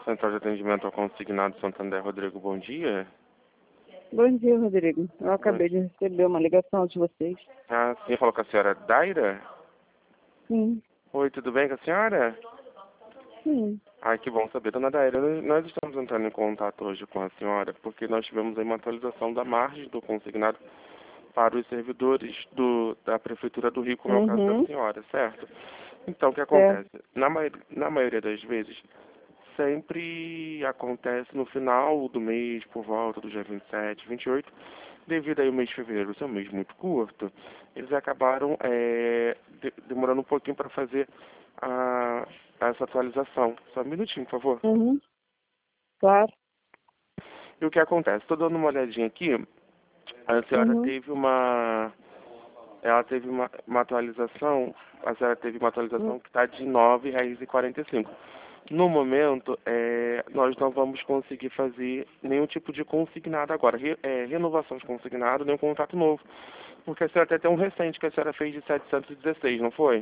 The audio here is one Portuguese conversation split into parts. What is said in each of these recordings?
Central de Atendimento ao Consignado Santander, Rodrigo, bom dia. Bom dia, Rodrigo. Eu acabei de receber uma ligação de vocês. Ah, sim, falou com a senhora Daira? Sim, Oi, tudo bem com a senhora? sim. Ai, que bom saber, dona Daira. Nós estamos entrando em contato hoje com a senhora porque nós tivemos aí uma atualização da margem do consignado para os servidores da Prefeitura do Rio, como é o caso da senhora, certo? Então, o que acontece? Na maioria das vezes, sempre acontece no final do mês, por volta do dia 27, 28, devido aí o mês de fevereiro ser um mês muito curto, eles acabaram demorando um pouquinho para fazer essa atualização. Só um minutinho, por favor. Claro. E o que acontece? Estou dando uma olhadinha aqui, a senhora teve ela teve uma atualização, a senhora teve uma atualização que está de R$ 9,45. No momento, nós não vamos conseguir fazer nenhum tipo de consignado agora, renovação de consignado, nem um contrato novo, porque a senhora até tem um recente que a senhora fez de 716, não foi?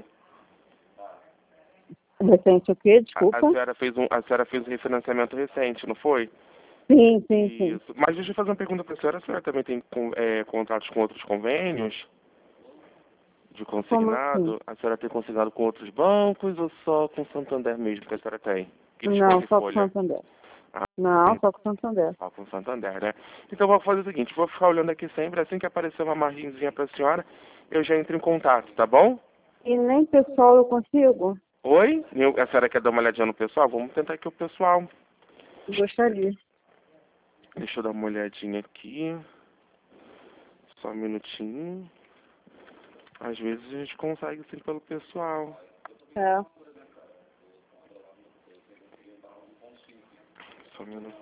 Recente o quê? Desculpa. A senhora fez um refinanciamento recente, não foi? Sim. Isso. Mas deixa eu fazer uma pergunta para a senhora também tem contratos com outros convênios de consignado? Como assim? A senhora tem consignado com outros bancos ou só com Santander mesmo que a senhora tem? Não, só com Santander. Não, só com Santander. Só com Santander, né? Então vou fazer o seguinte, vou ficar olhando aqui sempre, assim que aparecer uma margenzinha para a senhora, eu já entro em contato, tá bom? E nem pessoal eu consigo? Oi? A senhora quer dar uma olhadinha no pessoal? Vamos tentar aqui o pessoal. Gostaria. Deixa eu dar uma olhadinha aqui. Só um minutinho. Às vezes a gente consegue sim pelo pessoal. É. Só um minuto.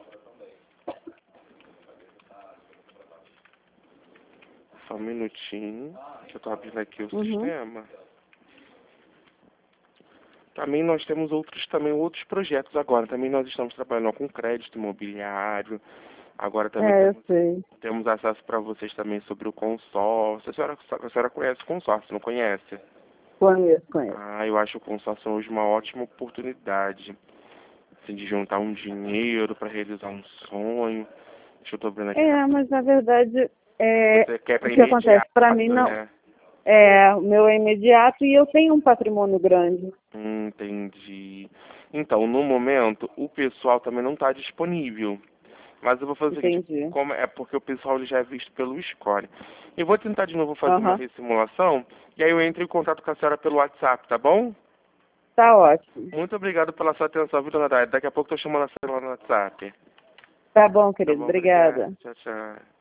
Só um minutinho. Que eu tô abrindo aqui o sistema. Também nós temos outros projetos agora. Também nós estamos trabalhando com crédito imobiliário. Agora também Eu sei. temos acesso para vocês também sobre o consórcio. A senhora conhece o consórcio, não conhece? Conheço. Ah, eu acho o consórcio hoje uma ótima oportunidade. Assim, de juntar um dinheiro para realizar um sonho. Deixa eu tô abrindo aqui. Mas na verdade, Você quer o que acontece? Para mim não. né? O meu é imediato e eu tenho um patrimônio grande. Entendi. Então, no momento, o pessoal também não está disponível. Mas eu vou fazer o seguinte, porque o pessoal ele já é visto pelo Score. Eu vou tentar de novo fazer uma ressimulação, e aí eu entro em contato com a senhora pelo WhatsApp, tá bom? Tá ótimo. Muito obrigado pela sua atenção, viu, dona Dai? Daqui a pouco eu tô chamando a senhora no WhatsApp. Tá bom, querido. Tá bom, Obrigada. Tchau, tchau.